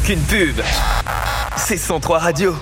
qu'une pub. C'est 103 Radio.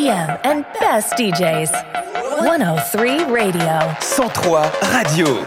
EDM and best DJs. 103 Radio. 103 Radio.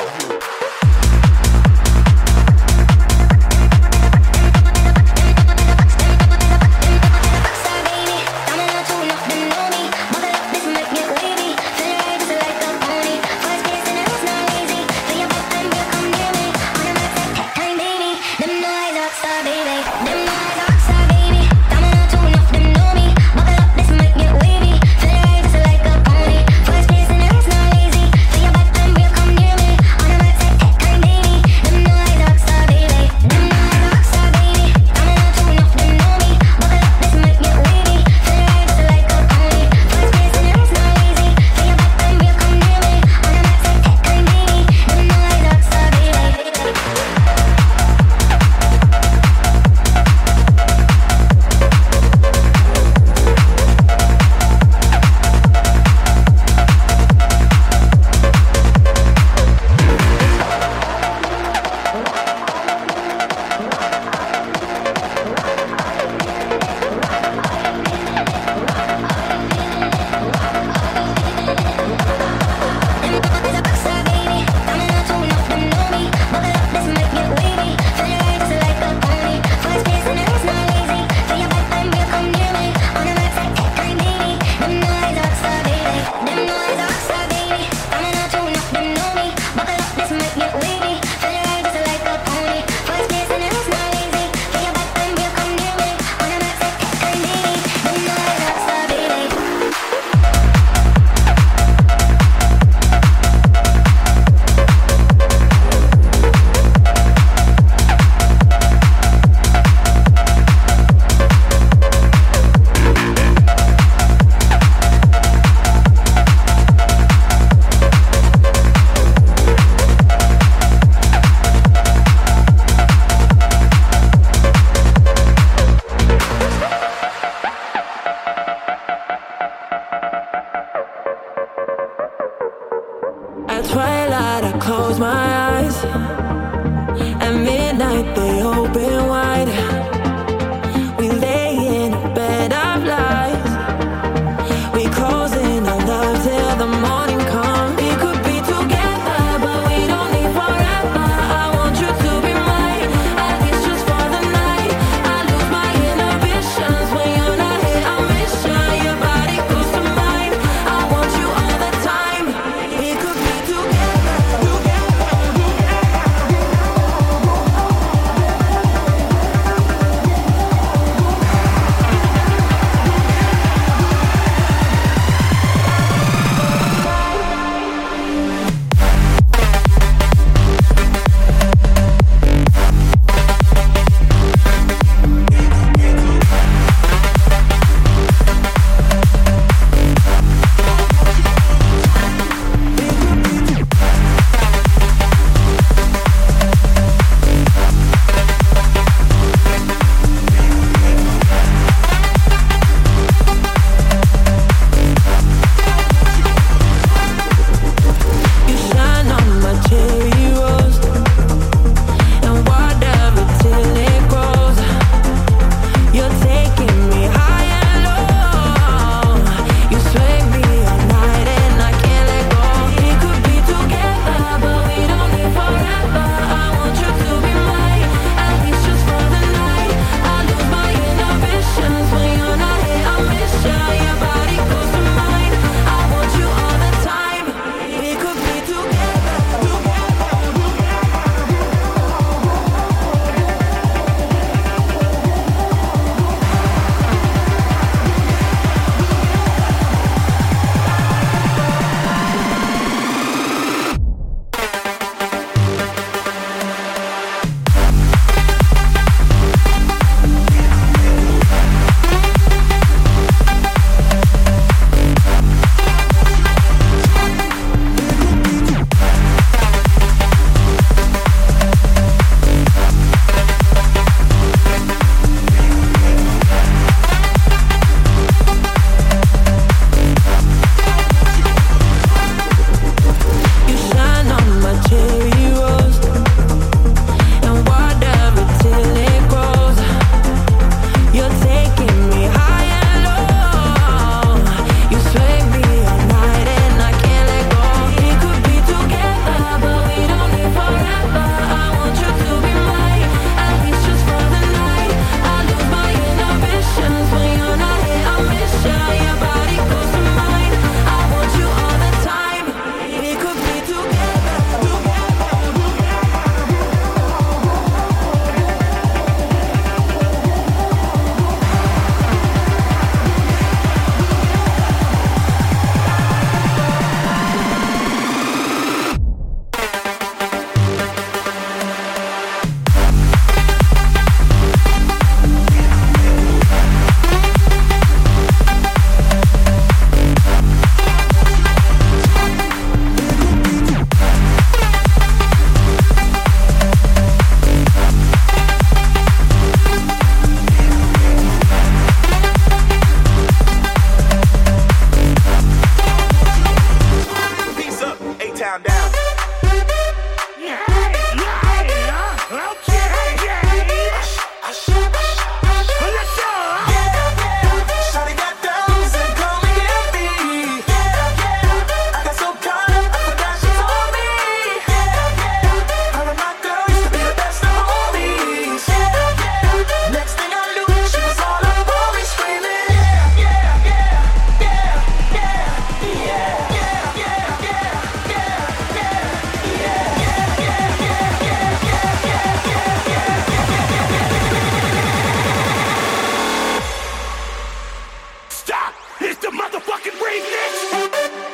motherfucking remix.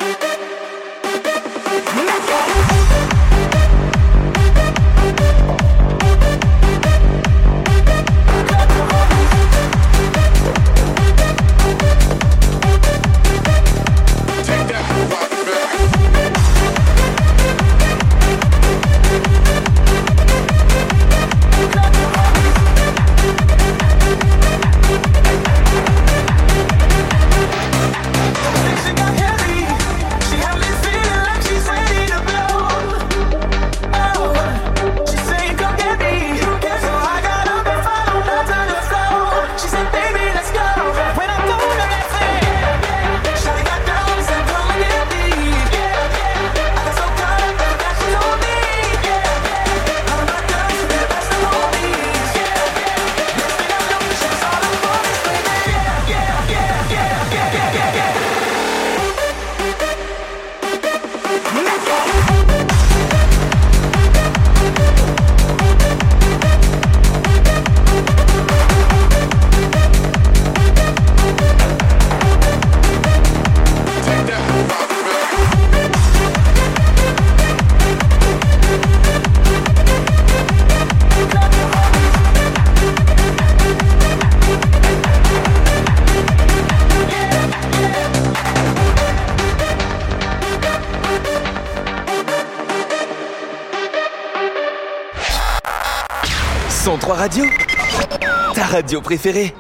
Radio, ta radio préférée.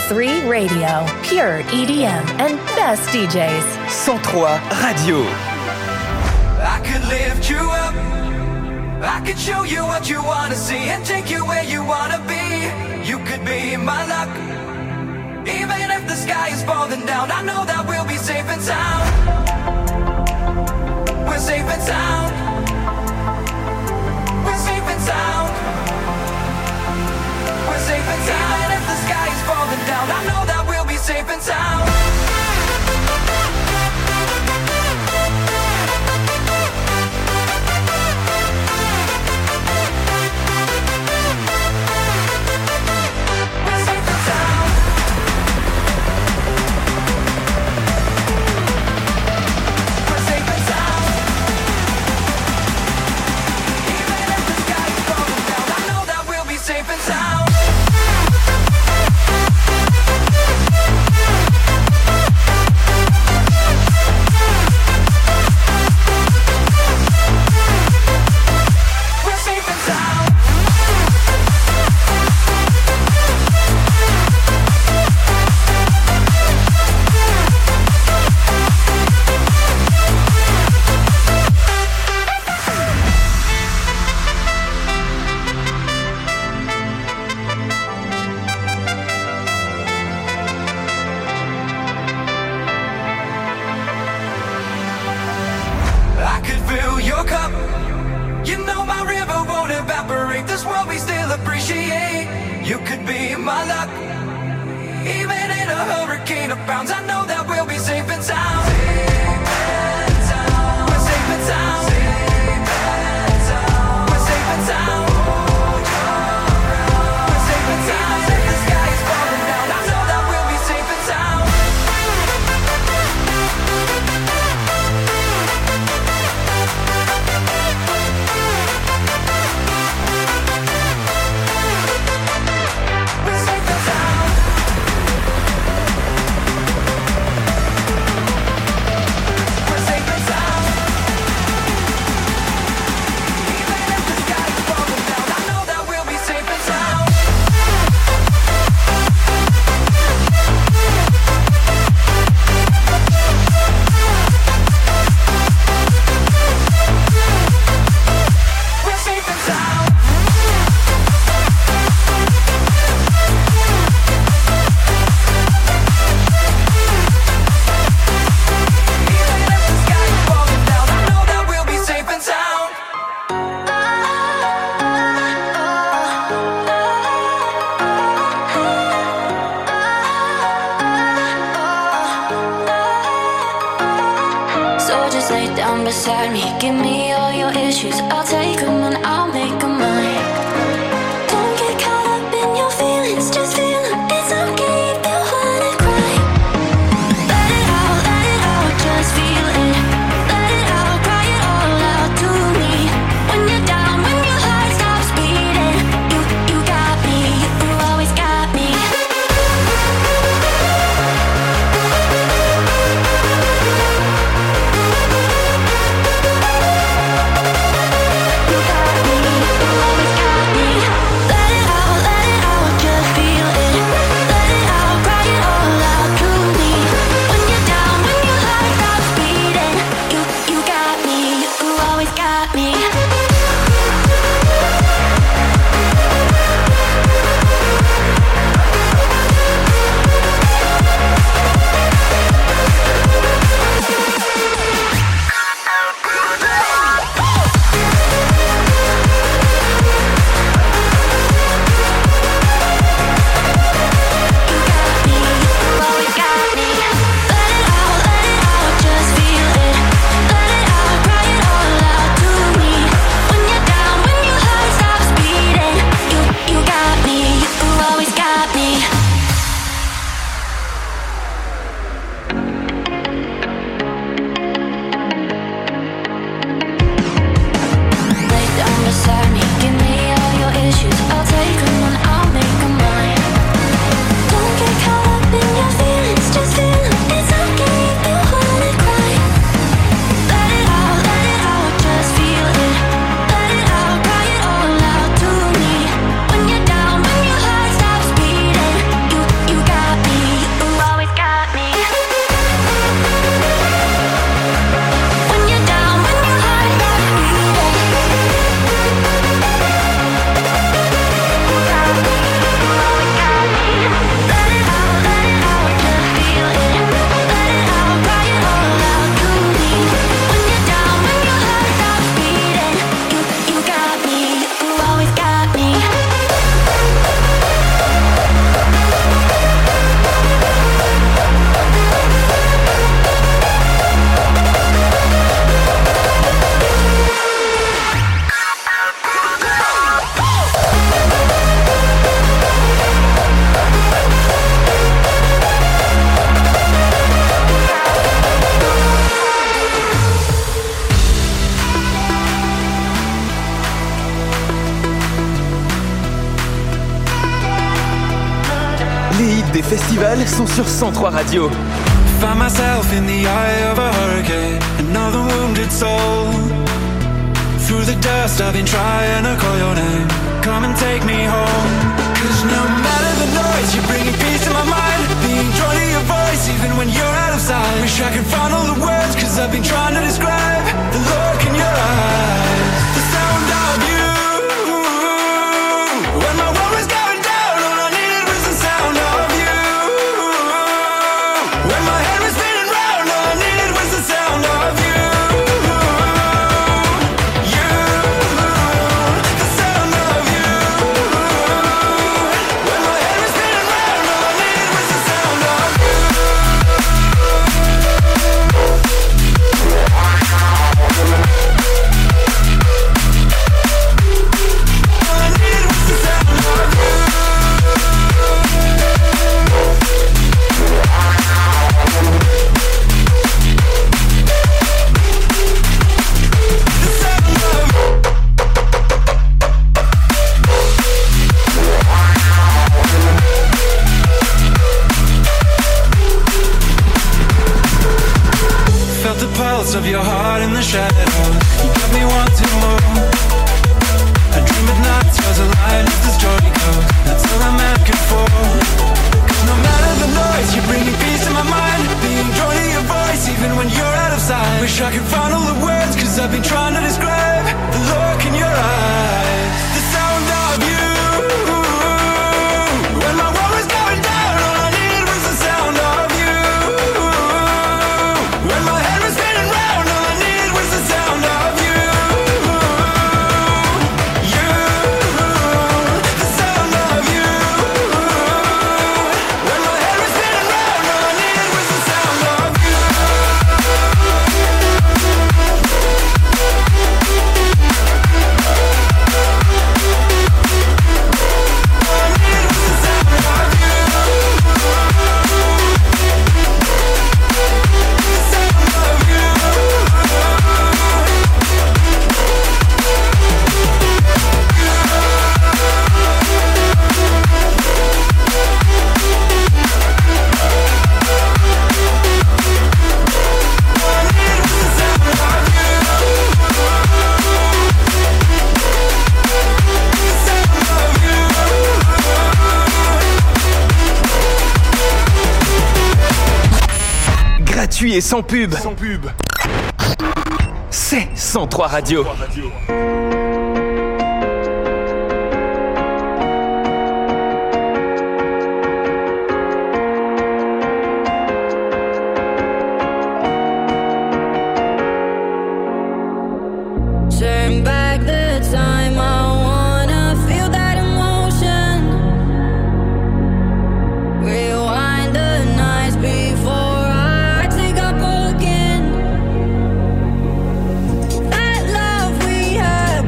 103 Radio. Pure EDM and best DJs. 103 Radio. I could lift you up. I could show you what you wanna see and take you where you wanna be. You could be my luck. Even if the sky is falling down, I know that we'll be safe and sound. We're safe and sound. We're safe and sound. We're safe and sound. Even if the sky is falling down, I know that we'll be safe and sound. Beside me, give me all your issues. I'll take them and I'll make them mine. Don't get caught up in your feelings, just feel it. It's okay if you wanna cry. Let it out, just feel it. Let it out, cry it all out to me. When you're down, when your heart stops beating, you got me, you always got me. You got me. des festivals sont sur 103 Radio. Find myself in the eye of a hurricane, another wounded soul. Through the dust I've been trying to call your name. Come and take me home. Cause no matter the noise, you're bringing peace to my mind. Being drawn to your voice even when you're out of sight. Wish I could find all the words, cause I've been trying to describe the look in your eyes, the sound of you. When my world was going down, all I needed was the sound of you. When my head was spinning round, all I needed was the sound of you. Of your heart in the shadows, you got me wanting more. I dream at night, yours a line as the story goes. That's all I'm asking for. Cause no matter the noise, you're bringing peace to my mind. Being drawn to your voice even when you're out of sight. Wish I could find all the words, cause I've been trying to describe the look in your eyes, the sound of you. When my world was going down, all I needed was the sound of you. When my head was spinning round, all I needed was the sound of you. You, the sound of you. When my head was spinning round, all I needed was the sound of you. Gratuit et sans pub. C'est 103 Radio. Turn back the time, I wanna feel that emotion. Rewind the nights before I take up again. That love we had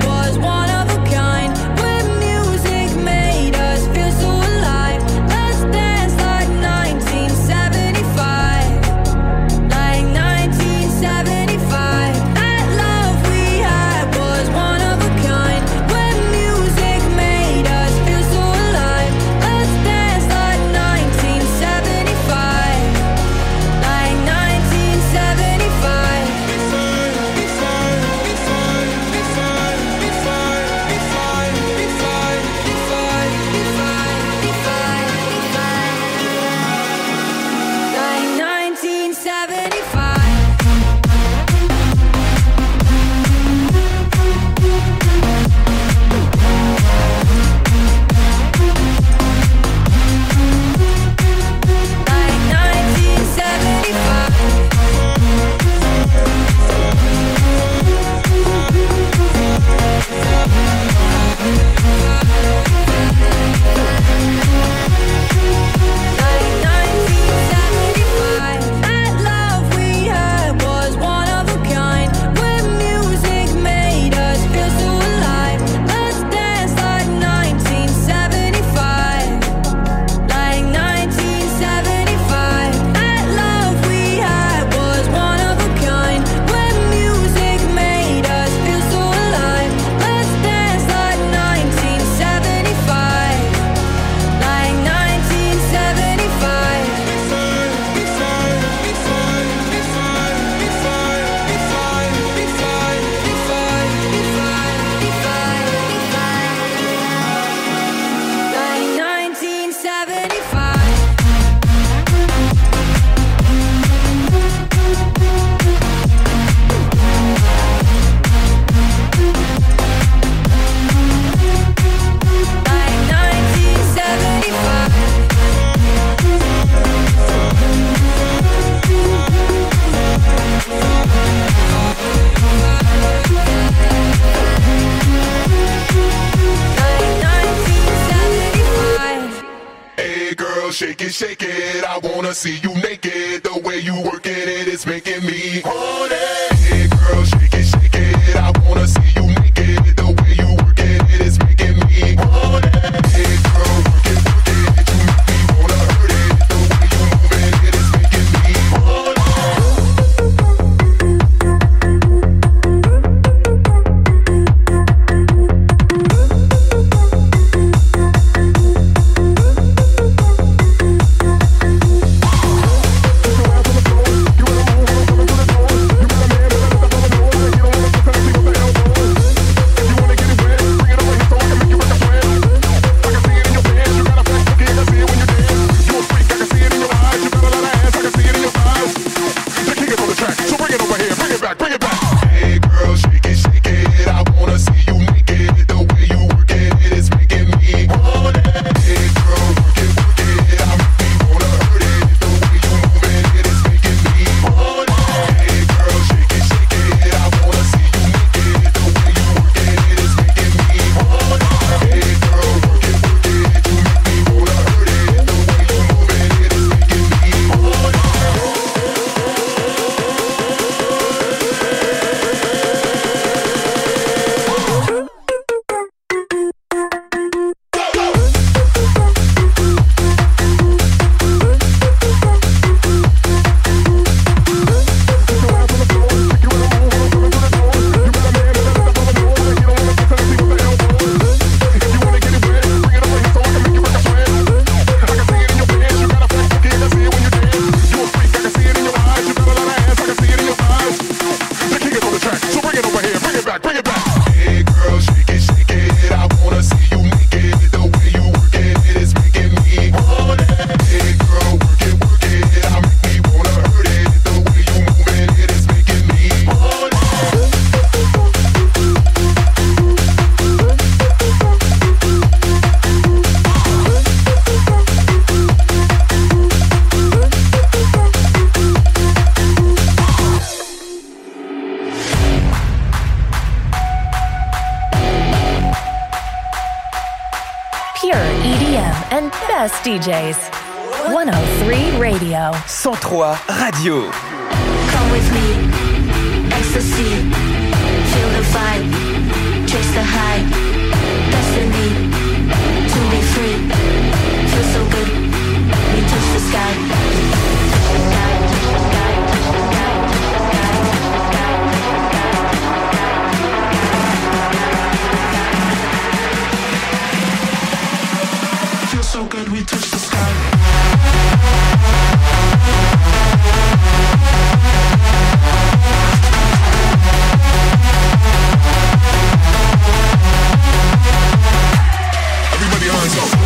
shake it. I wanna see you naked. The way you working it is making me horny. Hey girl, shake it. I wanna see you naked. The way you working it is making me horny. Hey girl, work it. You make me wanna hurt it. The way you moving it is making me horny. DJs. 103 Radio. 103 Radio. Come with me, ecstasy, feel the vibe, chase the high, destiny, to be free, feel so good, we touch the sky. So good we touch the sky. Everybody hands up.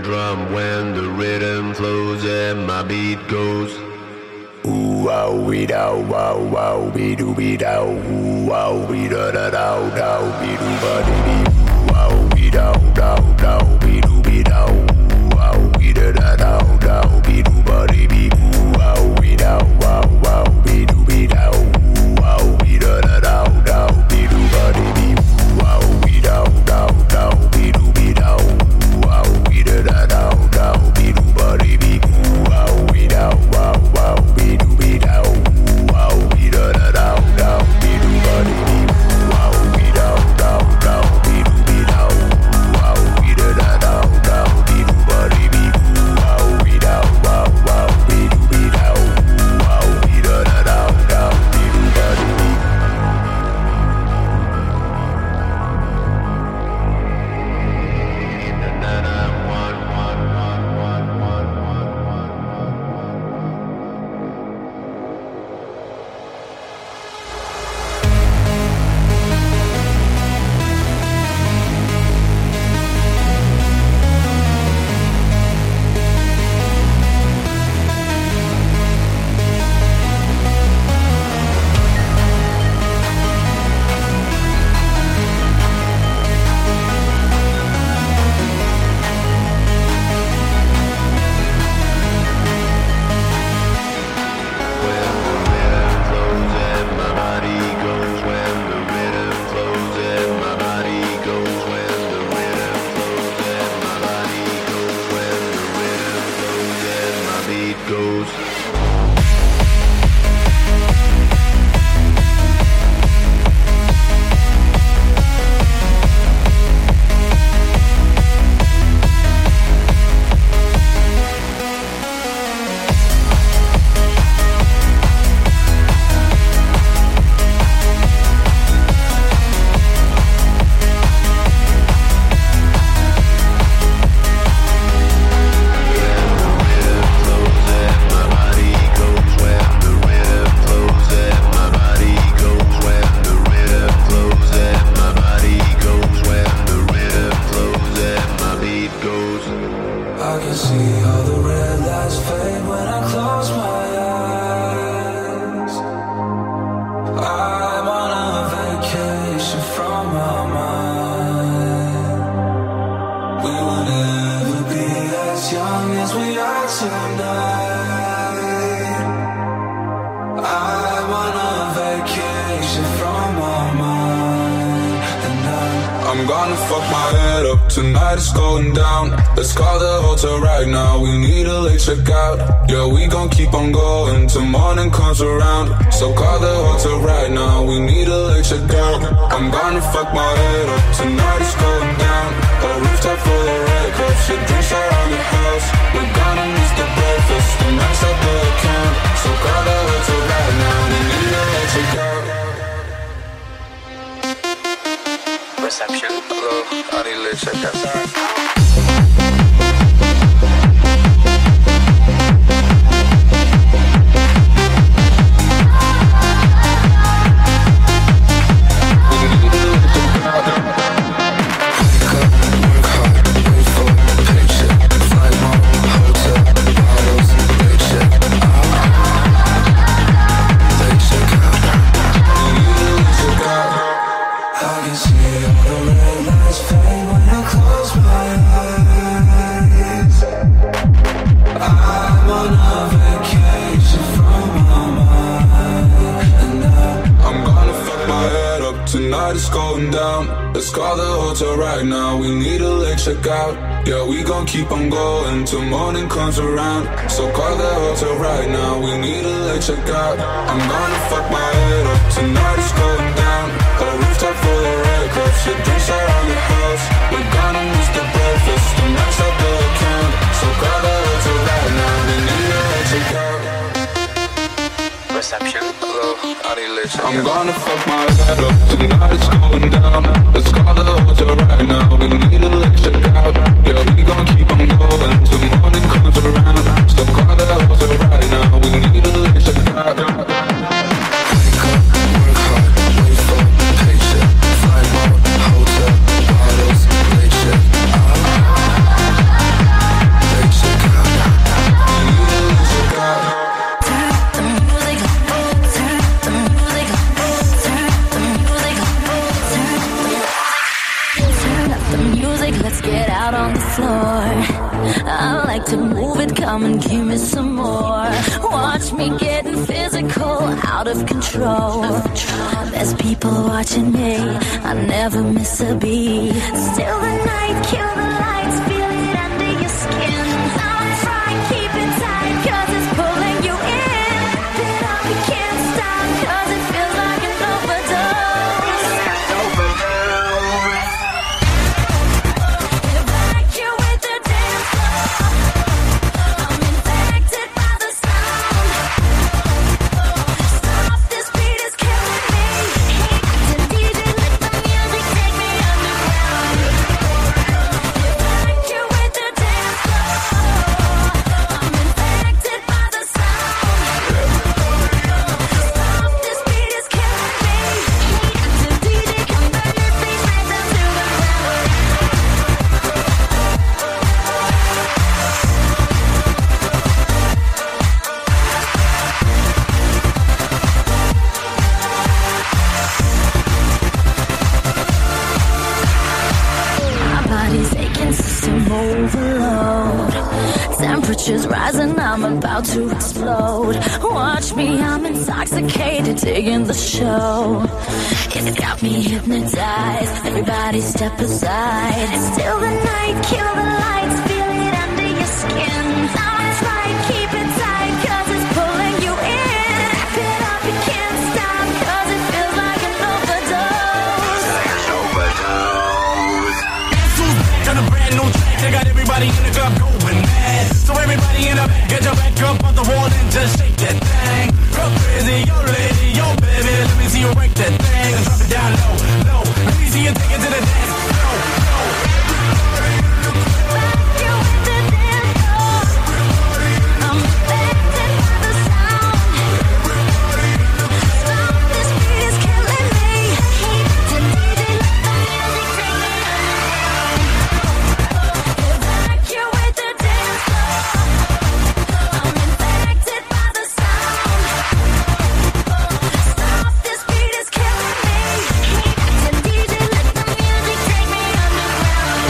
drum when the rhythm flows and my beat goes. Ooh, wow, we dow, wow, wow, we do be dow, ooh, wow, we da da dow, dow, we do ba dee dee, ooh, wow, we dow, dow, dow, we do be dow, ooh, wow, we da da dow, dow, we do ba dee dee, ooh, wow, we dow, wow, wow, we do be dow, ooh, wow, we da da dow, dow, we do ba dee dee, ooh, wow, we dow, dow, dow, we do be dow, ooh, wow, we da da dow, dow, we do ba dee dee, ooh, wow, we dow, wow, wow, we do be dow, wow, we da da dow, dow, we do ba dee dee, wow, we dow, dow, dow, we do be dow, wow, we da da dow, dow, we do ba dee dee, wow, we dow, wow, wow, we do be dow, wow, we da da dow, dow, we do ba dee dee. I'm gonna fuck my head up, tonight it's going down. Let's call the hotel right now, we need a late checkout. Yeah, we gon' keep on going till morning comes around. So call the hotel right now, we need a late checkout. I'm gonna fuck my head up, tonight it's going down. A rooftop full of red cups, shit drinks around the house. We're gonna miss the breakfast, the max up the account. So call the hotel right now, we need a late checkout. Reception. Hello, I need a late checkout. Sorry. Tonight is going down. Let's call the hotel right now, we need a late checkout. Yeah, we gon' keep on going till morning comes around. So call the hotel right now, we need a late checkout. I'm gonna fuck my head up, tonight is going down. A rooftop full of red cups, shit drinks around the house. We're gonna miss the breakfast, the max up the account. So call the hotel right now, we need a late checkout. Reception. Hello, I need a late checkout. I'm gonna fuck my head up, tonight it's going down. Let's call the hotel right now, we need a late checkout. Yeah, we gon' keep on going till morning comes around. So call the hotel right now, we need a late checkout. Wake up, work hard, wait for the paycheck. Fly mode, hotel, bottles, late check. to move it, come and give me some more. Watch me getting physical, out of control. There's people watching me, I never miss a beat. Still the night, kill the lights, feel it under your skin. I'm trying, keep it tight, cause it's pulling you in. Wrap it up, you can't stop, cause it feels like an overdose. Evacuate the dance floor. I'm infected by the sound. Stop, this beat is killing me. The DJ, let the music take me underground. Evacuate the dance floor. I'm infected by the sound. Stop, this beat is killing me. The DJ, come burn this beat right down to the ground. My body's aching, system overload. Temperatures rising, I'm about to explode. Watch me, I'm intoxicated, digging the show. It's got me hypnotized, everybody step aside. Still the night, kill the lights, feel it under your skin. I'm trying, keep it tight, cause it's pulling you in. Wrap it up, you can't stop, cause it feels like an overdose. On a brand new track, they got everybody in the club going mad. So everybody in the back, get your back up on the wall and just shake that thing. Go crazy, yo lady, yo baby, let me see you work that thing. Drop it down low, low. Let me see you take it to the dance floor. Evacuate the dance floor. I'm infected by the sound. Stop, this beat is killing me. The DJ, let the music take me underground. Evacuate the dance floor. I'm infected by the sound. Stop, this beat is killing me. The DJ, let the music take me underground.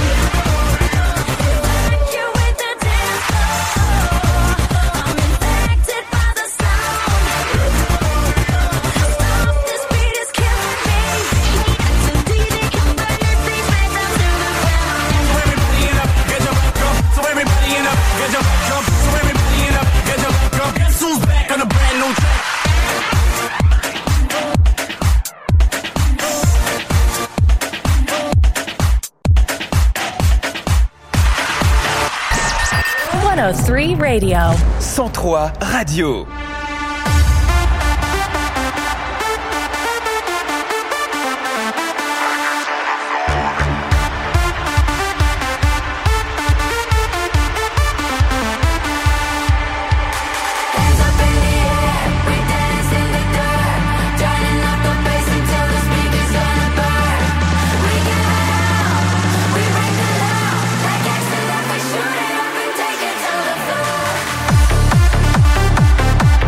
Evacuate the dance floor. I'm infected by the sound. Stop, this beat is killing me. The DJ, come burn this beat right down to the ground. So everybody in the back, get your back up. So everybody in the back, get your back up. Guess who's back on a brand new track? 103 Radio. 103 Radio. Hands up in the air, we dance in the dirt, turning up the bass until the speakers gonna burn. We get out, we break the law, like accident we shoot it up and take it to the floor.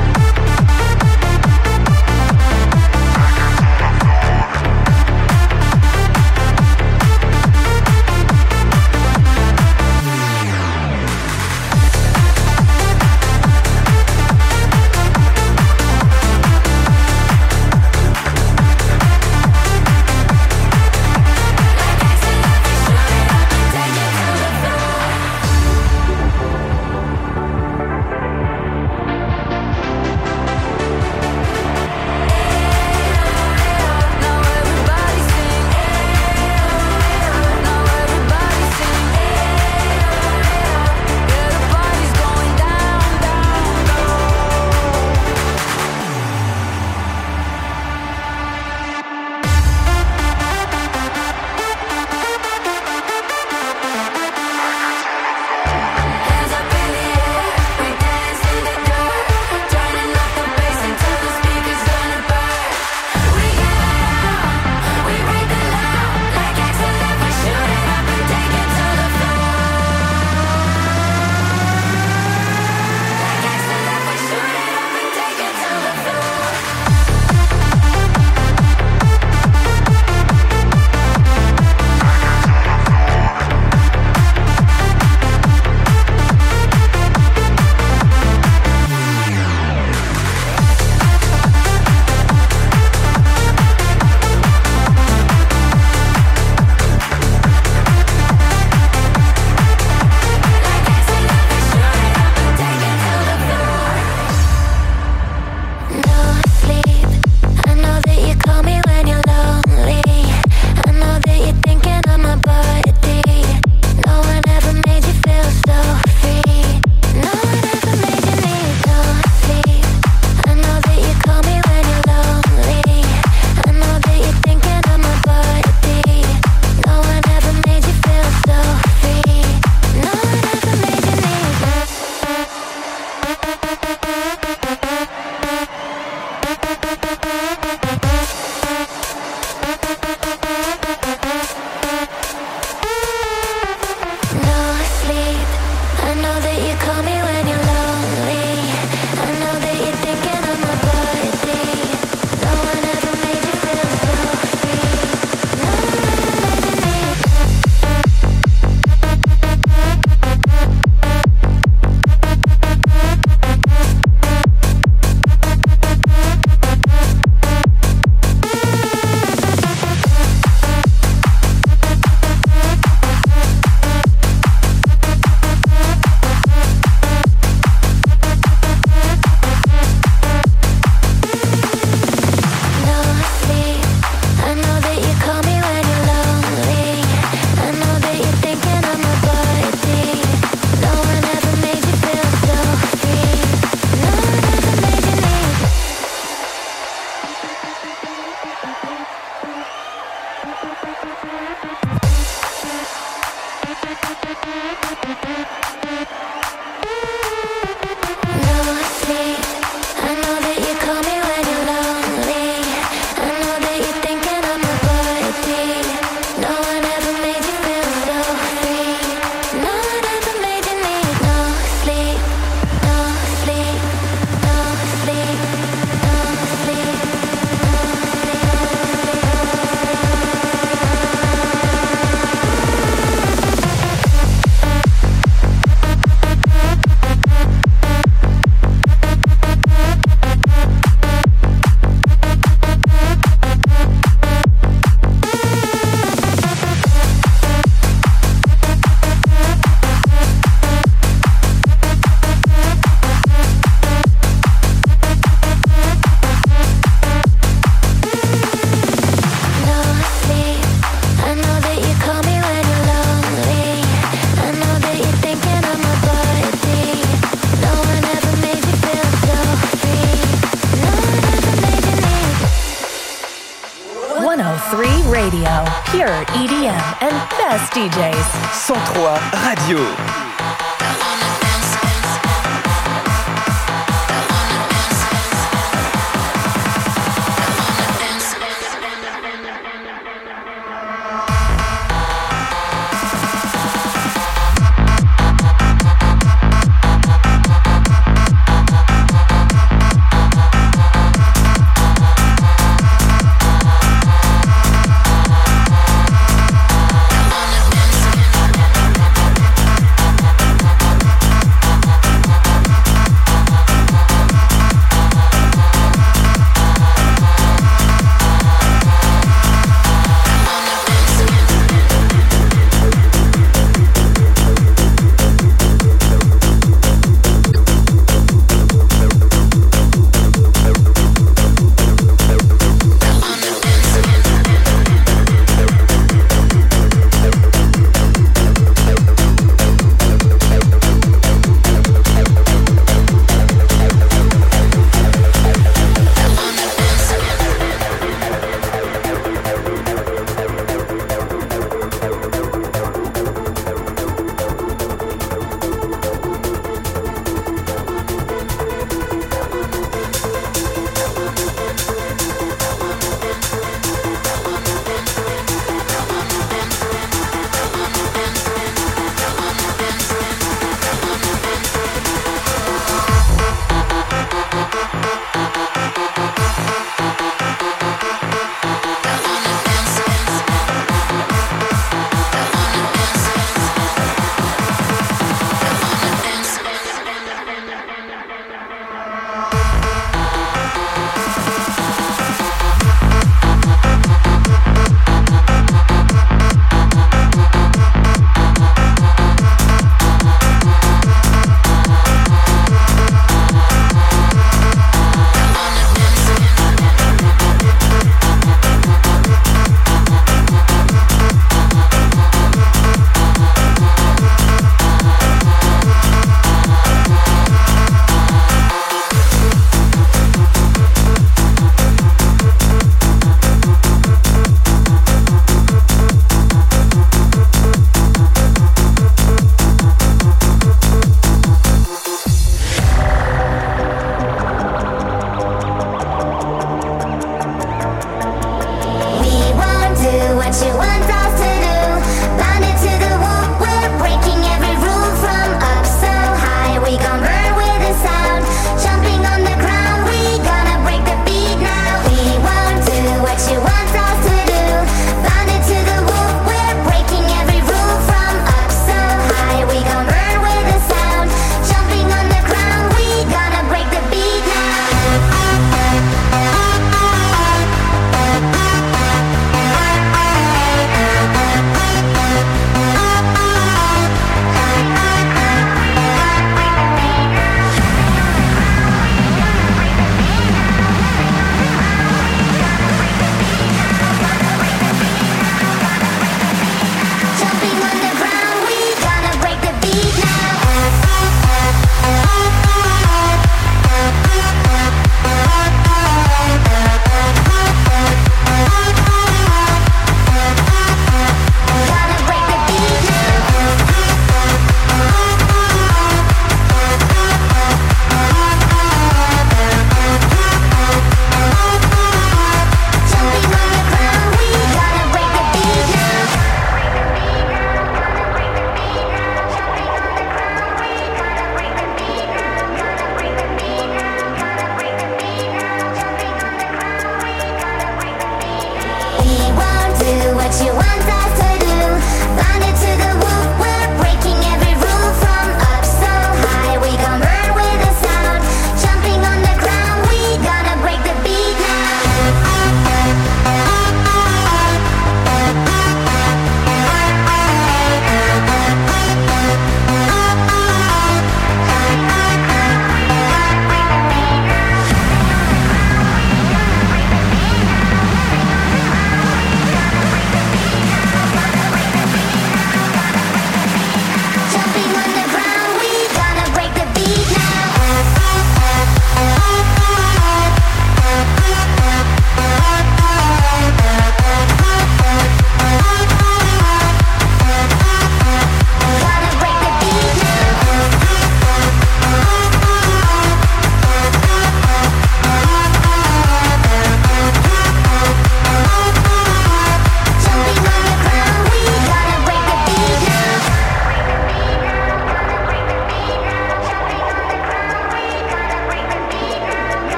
pure EDM and best DJs. 103 Radio.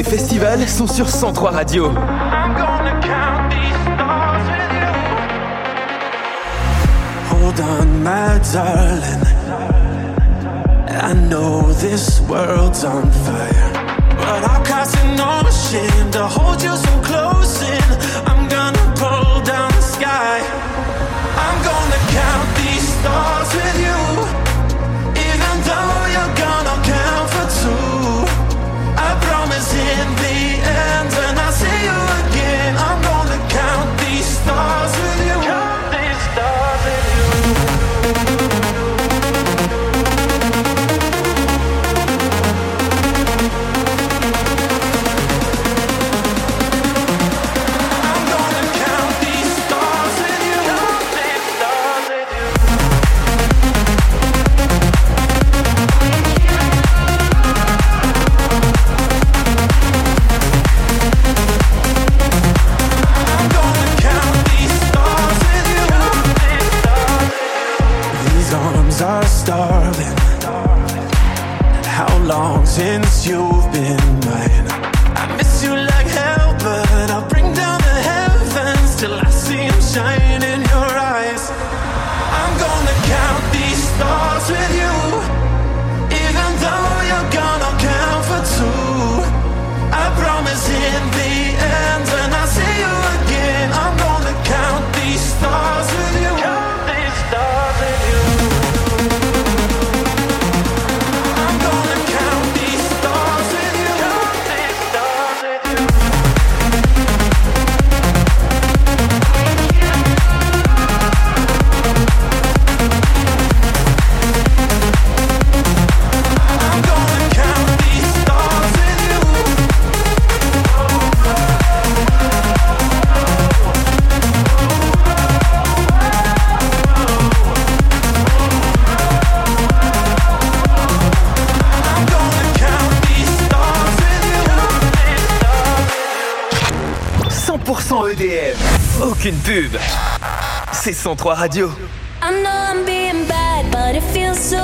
tes festivals sont sur 103 Radio. I'm gonna count these stars with you. Hold on, my darling. I know this world's on fire, but I'll cast no shame to hold you so close in. I'm gonna pull down the sky. I'm gonna count these stars with you. Even though you're gonna count for two, I promise in the end when I see you again, I'm gonna count these stars with you. Count these stars with you. I'm gonna count these stars with you. Count these stars with you. I'm gonna count these stars with you. These arms are starving. How long since you've been mine? I miss you like hell, but I'll bring down the heavens till I see them shine in your eyes. I'm gonna count these stars with you. Even though you're gonna count for two, I promise in the end when I see you again, I'm gonna count these stars with you. Count these stars with you. I'm gonna count these stars with you. Count these stars with you. I'm gonna count these stars with you. I'm gonna count these stars with you. 100% EDM. Aucune pub. C'est 103 Radio. I know I'm being bad, but it feels so